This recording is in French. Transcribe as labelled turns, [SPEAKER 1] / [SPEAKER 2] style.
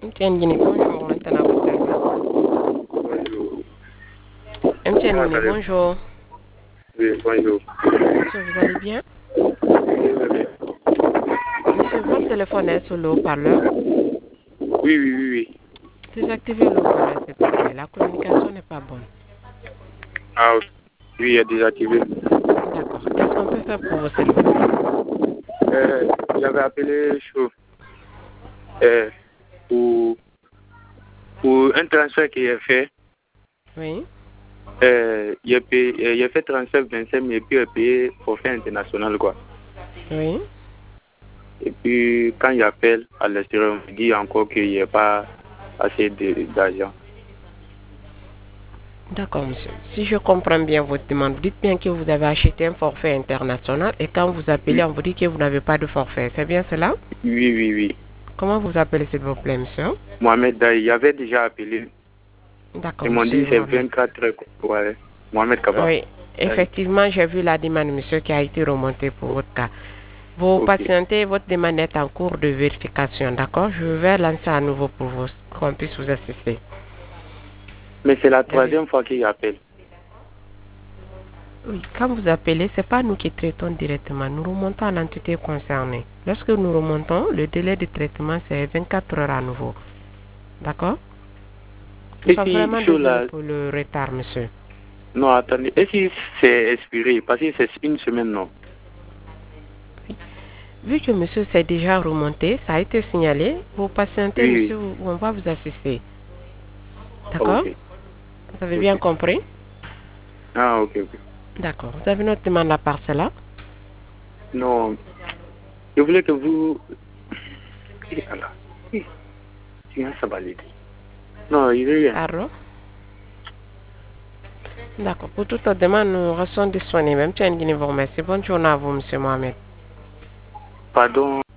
[SPEAKER 1] MTN Guinée, bonjour, maintenant votre service. MTN
[SPEAKER 2] Comment
[SPEAKER 1] Guinée,
[SPEAKER 2] allez-vous?
[SPEAKER 1] bonjour.
[SPEAKER 2] Oui, bonjour.
[SPEAKER 1] Monsieur, vous allez bien?
[SPEAKER 2] Très bien.
[SPEAKER 1] Monsieur, votre téléphone est sur le haut-parleur.
[SPEAKER 2] Oui, oui, oui, oui.
[SPEAKER 1] Désactivez le haut-parleur, s'il vous plaît. La communication n'est pas bonne.
[SPEAKER 2] Ah, ok. Oui, il est désactivé.
[SPEAKER 1] D'accord. Qu'est-ce qu'on peut faire pour vous, s'il vous plaît?
[SPEAKER 2] J'avais appelé chaud euh, pour, pour un transfert qui est fait.
[SPEAKER 1] Oui.
[SPEAKER 2] Il a fait transfert 25 000 et puis il a payé forfait international, quoi.
[SPEAKER 1] Oui.
[SPEAKER 2] Et puis, quand il appelle à l'extérieur, on me dit encore qu'il n'y a pas assez d'argent.
[SPEAKER 1] D'accord, monsieur. Si je comprends bien votre demande, dites bien que vous avez acheté un forfait international et quand vous appelez,
[SPEAKER 2] Oui,
[SPEAKER 1] on vous dit que vous n'avez pas de forfait. C'est bien cela?
[SPEAKER 2] oui, oui, oui.
[SPEAKER 1] Comment vous appelez, s'il vous plaît, monsieur?
[SPEAKER 2] Mohamed Daï, il avait déjà appelé.
[SPEAKER 1] D'accord,
[SPEAKER 2] Ils m'ont dit
[SPEAKER 1] monsieur
[SPEAKER 2] que c'est
[SPEAKER 1] Mohamed.
[SPEAKER 2] 24 heures. Ouais. Mohamed Kaba.
[SPEAKER 1] Oui, effectivement, j'ai vu la demande, monsieur, qui a été remontée pour votre cas. Vous
[SPEAKER 2] Ok.
[SPEAKER 1] patientez, votre demande est en cours de vérification, d'accord? Je vais lancer à nouveau pour vous, qu'on puisse vous assister.
[SPEAKER 2] Mais c'est la
[SPEAKER 1] Avez-
[SPEAKER 2] troisième fois qu'il appelle.
[SPEAKER 1] Oui, quand vous appelez, c'est pas nous qui traitons directement. Nous remontons à l'entité concernée. Lorsque nous remontons, le délai de traitement, c'est 24 heures à nouveau. D'accord? Nous
[SPEAKER 2] Et
[SPEAKER 1] sommes
[SPEAKER 2] si
[SPEAKER 1] vraiment
[SPEAKER 2] sur
[SPEAKER 1] désolés
[SPEAKER 2] la...
[SPEAKER 1] pour le retard, monsieur.
[SPEAKER 2] Non, attendez. Et si c'est expiré? Parce que c'est une semaine, non.
[SPEAKER 1] Vu que monsieur s'est déjà remonté, ça a été signalé, vous patientez,
[SPEAKER 2] Oui, oui.
[SPEAKER 1] monsieur, on va vous assister. D'accord?
[SPEAKER 2] Ok.
[SPEAKER 1] Vous avez bien
[SPEAKER 2] Ok.
[SPEAKER 1] compris?
[SPEAKER 2] Ah, ok, ok.
[SPEAKER 1] D'accord. Vous avez notre demande à part cela?
[SPEAKER 2] Non. Je voulais que vous... Eh, Allah. Eh, tu as ça valide. Non, il veut rien.
[SPEAKER 1] Pardon? D'accord. Pour toute autre demande, nous restons disponibles. Même si vous remercie. Bonne journée à vous, monsieur Mohamed.
[SPEAKER 2] Pardon.